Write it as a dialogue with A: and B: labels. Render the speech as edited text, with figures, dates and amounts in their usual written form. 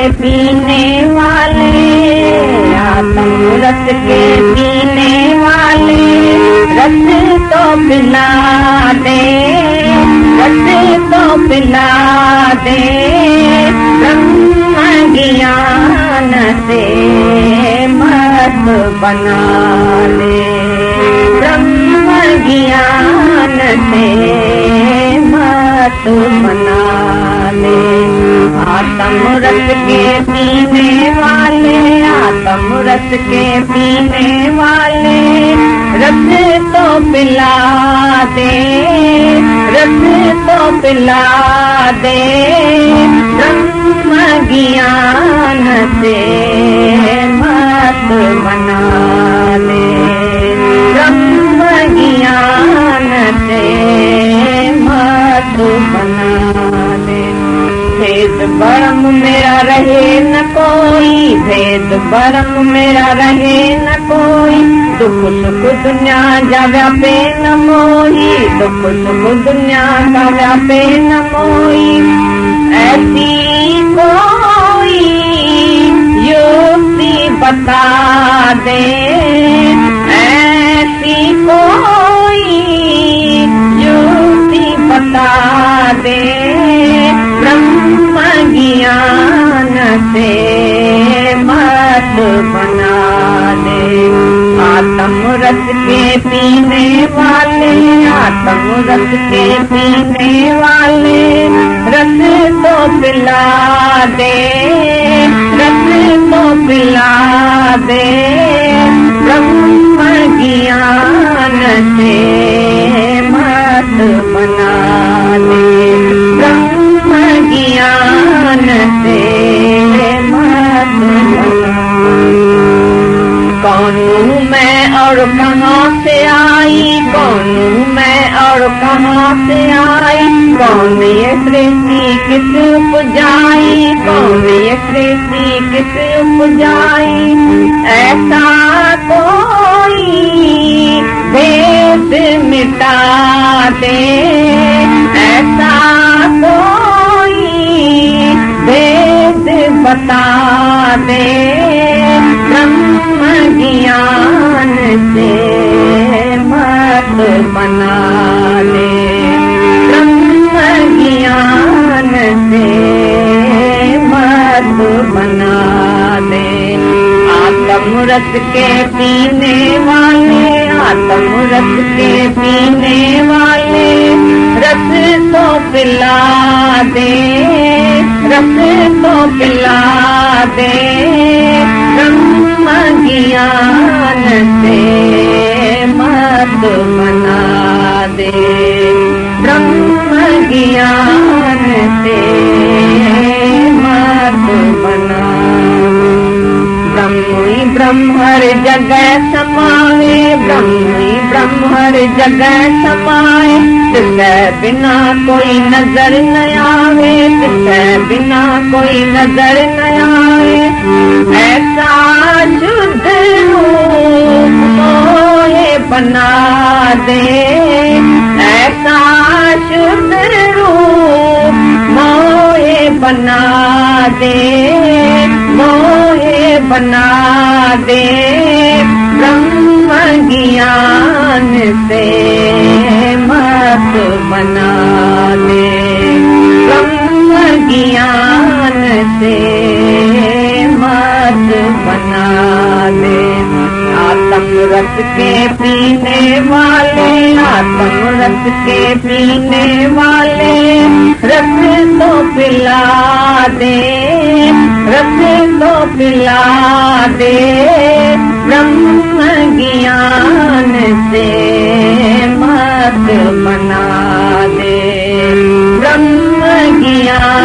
A: पीने वाले, आत्म रस के पीने वाले, रस तो पिला दे, रस तो पिला दे, ब्रह्म ज्ञान से मत बना ले, ब्रह्म ज्ञान से मत बना ले। आत्म रस के पीने वाले, आत्म रस के पीने वाले, रस तो पिला दे, रस तो पिला दे, ब्रह्म ज्ञान से मत बना ले, ब्रह्म ज्ञान से मत बना ले। भेद भरम मेरा रहे न कोई, भेद भरम मेरा रहे न कोई, दुख सुख दुनिया जा व्यापे न मोही, दुख सुख दुनिया का व्यापे न मोही। ऐसी कोई युक्ति बता दे, ऐसी कोई युक्ति बता दे, ब्रह्म ज्ञान से मत बना ले। आत्म रस के पीने वाले, आत्म रस के पीने वाले, रस तो पिला दे, रस तो पिला दे, ब्रह्म ज्ञान से मत बना ले, ब्रह्म ज्ञान से मत बना। कौन हूँ मैं और कहाँ से आई, कौन हूँ मैं और कहाँ से आई, कौन ये सृष्टि किस उपजाई, कौन ये सृष्टि किस उपजाई। ऐसा कोई भेद मिटा दे, ऐसा कोई भेद बता दे, ब्रह्म ज्ञान से मत बना ले, ब्रह्म ज्ञान से मत बना ले। आत्म रस के पीने वाले, आत्म रस के पीने वाले, रस तो पिला दे, रस तो पिला दे, ब्रह्म ज्ञान से मत बना दे, ब्रह्म ज्ञान से मत बना। ब्रह्म ही ब्रह्म हर जगह समाए, ब्रह्म ही ब्रह्म हर जगह समाए, तिसके बिना कोई नजर न आवे, तिसके बिना कोई नजर न आवे। ऐसा शुद्ध रूप मोहे बना दे, ऐसा शुद्ध रूप मोहे बना दे, मोहे बना दे, ब्रह्म ज्ञान से मत बना दे, ब्रह्म ज्ञान से मत बना दे। आत्म रस के पीने वाले, आत्म रस के पीने वाले, रस तो पिला दे, रस तो पिला दे, ब्रह्म ज्ञान से मत बना दे, ब्रह्म ज्ञान